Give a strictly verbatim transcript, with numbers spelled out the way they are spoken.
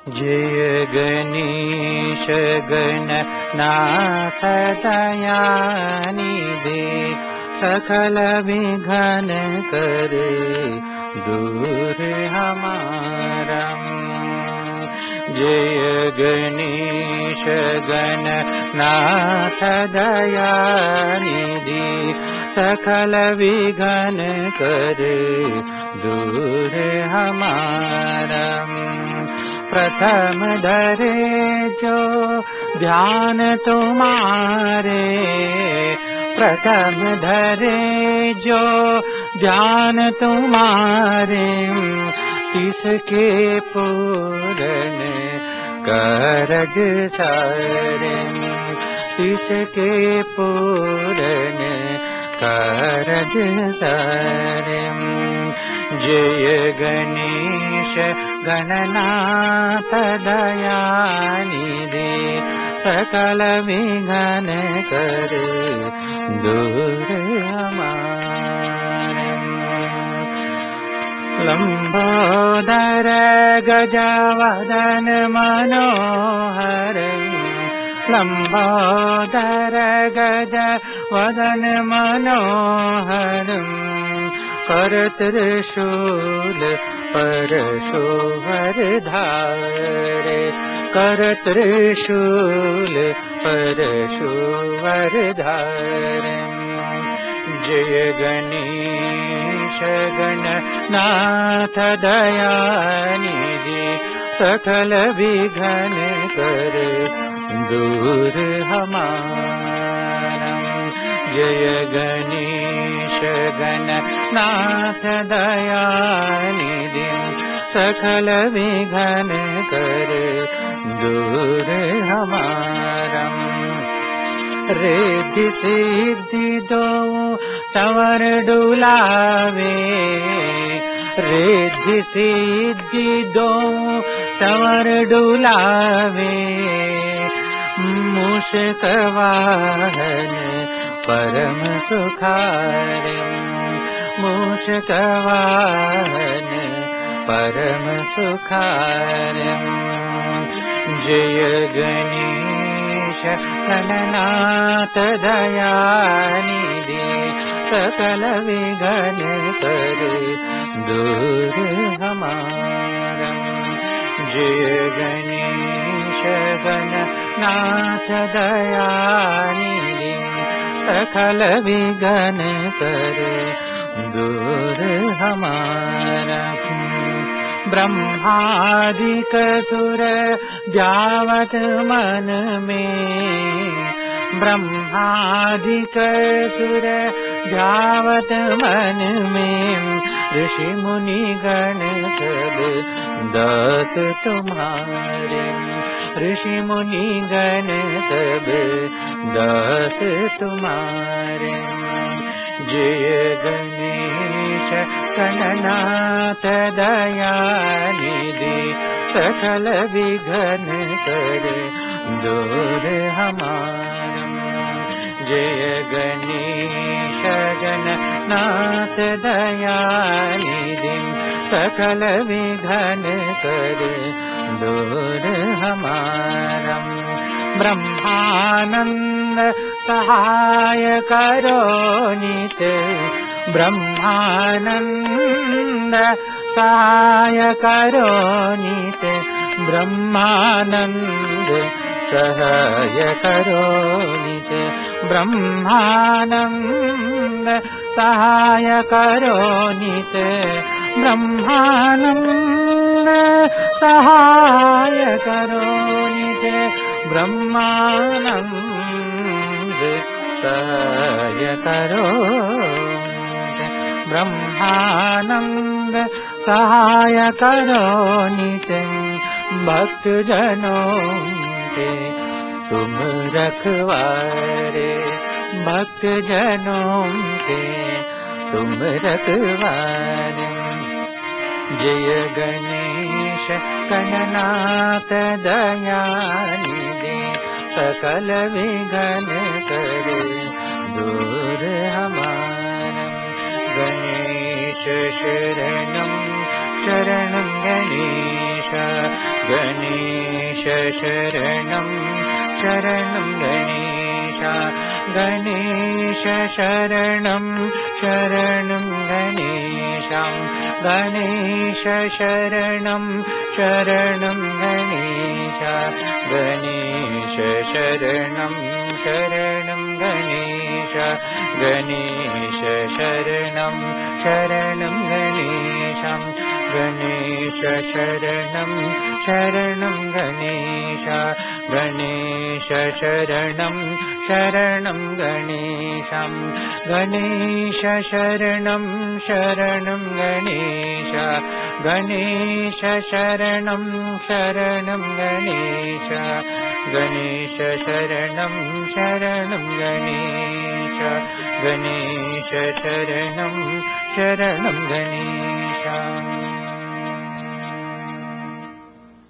जय गणेश गणनाथ दयानिधे सकल विघ्न करे दूर हमारा। जय गणेश गणनाथ दयानिधे सकल विघ्न करे दूर हमारा। प्रथम धरे जो ध्यान तुम्हारे, प्रथम धरे जो ध्यान तुम्हारे, तिसके पूर्ण कारज सारे, तिसके पूर्ण कारज सारे। जय गणेश गणनाथ दयानिधे सकल विघ्न करे दूर हमारे। लंबोदर गजवदन मनोहर, लंबोदर गजवदन मनोहर, कर त्रिशूल परशुवर धारे, कर त्रिशूल परशुवर धारे। जय गणेश गणनाथ दयानिधे सकल विघ्न करे दूर हमारा। जय गणेश गणनाथ दयानिधे सकल विघ्न करे दूर हमारा। रिद्धि सिद्धि दो चंवर डुलावे, रिद्धि सिद्धि दो चंवर डुलावे, मूषक वाहन परम सुखारे, मूषक वाहन परम सुखारे। जय गणेश गणनाथ दयानिधे सकल विघ्न करे दूर हमारा। जय गणेश गणनाथ दयानिधे सकल विघ्न करे दूर हमारा। ब्रह्मादिक सुर ध्यावत मन में, ब्रह्मादिक सुर ध्यावत मन में, ऋषि मुनि गण सब दास तुम्हारे, ऋषि मुनि गण सब दास तुम्हारे। जय गणेश गणनाथ दयानिधे सकल विघ्न करे दूर हमारा। जय गणेश गणनाथ दयानिधे सकल विघ्न करे दूर हमारा। ब्रह्मानंद सहाय करो नित, ब्रह्मानंद सहाय करो नित, ब्रह्मानंद सहाय करो नित, ब्रह्मानंद सहाय करो नित, ब्रह्मानंद सहाय करो नित, ब्रह्मानंद सहाय करो नित, ब्रह्मानंद सहाय करो नित। भक्त जनों के तुम रखवारे, भक्त जनों के तुम रखवारे। जय गणेश गणनाथ दयानिधे सकल विघ्न करे दूर हमारा। गणेश शरणं शरणं गणेश गणेश शरणं शरणं गणेश गणेश शरणं शरणं गणेश गणेश शरणं शरणं गणेश गणेश शरणं शरणं गणेश गणेश शरणं शरणं गणेश गणेश शरणं शरणं गणेश गणेश शरणं शरणं गणेश गणेश शरणं शरणं गणेश गणेश शरणं शरणं गणेश गणेश शरणं शरणं गणेश गणेश शरणं शरणं गणेश